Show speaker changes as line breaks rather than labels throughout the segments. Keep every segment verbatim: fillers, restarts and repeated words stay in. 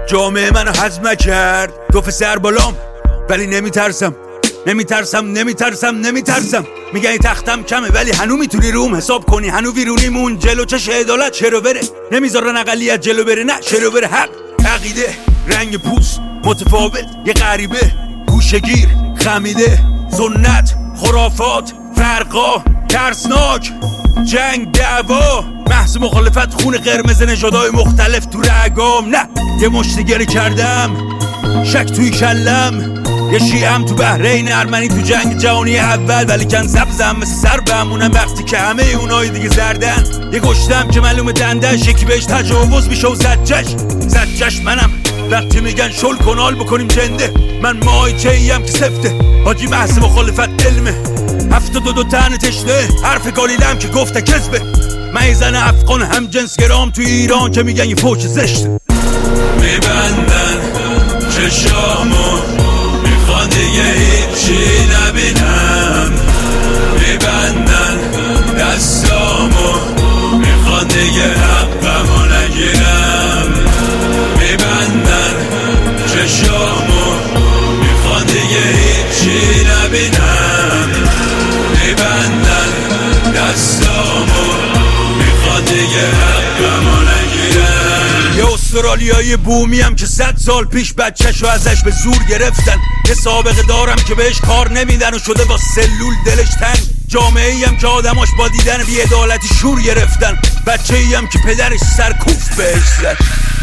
جامعه منو هضم کرد، دو سر بالام ولی نمیترسم نمیترسم نمیترسم نمیترسم. میگن این تختم کمه ولی هنو میتونی روم حساب کنی، هنو ویرونیمون جلو چش عدالت چرا بره، نمیذارن اقلیت جلو بره، نه چرا بره. حق، عقیده، رنگ پوست متفاوت، یه غریبه، گوشگیر، خمیده، سنت، خرافات، فرقا، ترسناک، جنگ، دعوا، محض مخالفت، خون قرمز نژادهای مختلف تو رگام. نه یه مشتگری کردم، شک توی کلم، یه شیعم تو بحرین، ارمنی تو جنگ جهانی اول، ولی کن سبزم مثل سر بمونم وقتی که همه اونای دیگه زردن. یه گشتم که معلومه دندش، یکی بهش تجاوز میشه و زجش زجش منم. وقتی میگن شل کنال بکنیم جنده، من مایچه‌ایم که سفته، حاجی محض مخالفت علمه. هفتاد و دو تن تشنه، حرف گالیلم که گفته کذبه. من یه زن افغان هم جنس گرام تو ایران که میگن یه فوش زشته.
میبندن چشامو، میخوان دیگه هیچی نبینم. میبندن دستامو، میخوان دیگه حقمو نگیرم. میبندن چشامو، میخوان دیگه هیچی نبینم. میبندن دستامو، میخوان دیگه حقمو نگیرم.
یه استرالیایی بومیم که صد سال پیش بچه‌شو ازش به زور گرفتن. یه سابقه دارم که بهش کار نمیدن و شده با سلول دلش تنگ. جامعه‌ایم که آدماش با دیدن بی‌عدالتی شور گرفتن. بچه‌ایم که پدرش سرکوف بهش زد.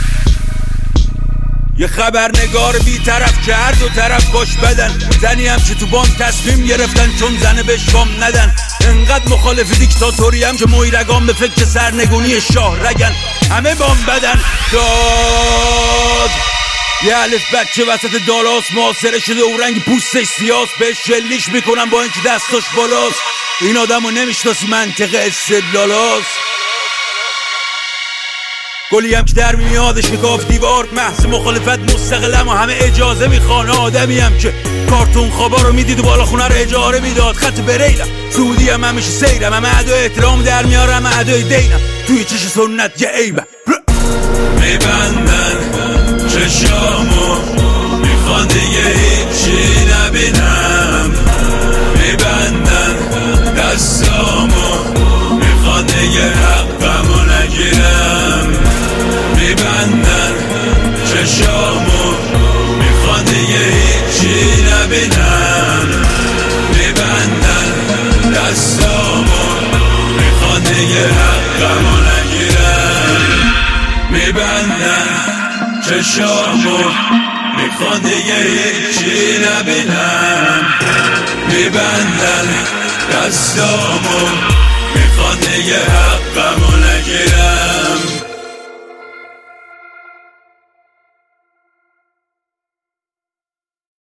یه خبرنگار بی‌طرف که هر دو طرف باش بدن. زنیم که تو بانک تصمیم گرفتن چون زنه بهش وام ندن. انقدر مخالف دیکتاتوریم که مویرگان به فکر سرنگونی شاه رگن. همه بام بدن داد. یه الف بچه وسط دالاس محاصره شده و رنگ پوستش سیاست، بهش شلیش میکنن با اینکه دستاش بالاست. این آدمو نمیشناسی، منطقه استدلالاست. گلیم که در میادش میگفت دیوار، محض مخالفت مستقلم و همه اجازه میخوان. آدمیم که کارتون خوابا رو میدید و بالا خونه رو اجاره میداد. خط بریلم سعودی هم همیشه سیرم، همه ادای احترام در میارم، همه ادای دینم توی چش سنت یه عیبم.
میبندن چشامو، میخوان دیگه هیچی نبینم. میبندن دستامو، میخوان دیگه حقمو نگیرم. میبندن چشامو، میخوان دیگه هیچی نبینم. میبندن دستامو، میخوان دیگه حقمو نگیرم. میبندن چشامو، میخوان دیگه هیچی نبینم. میبندن دستامو، میخوان دیگه حقمو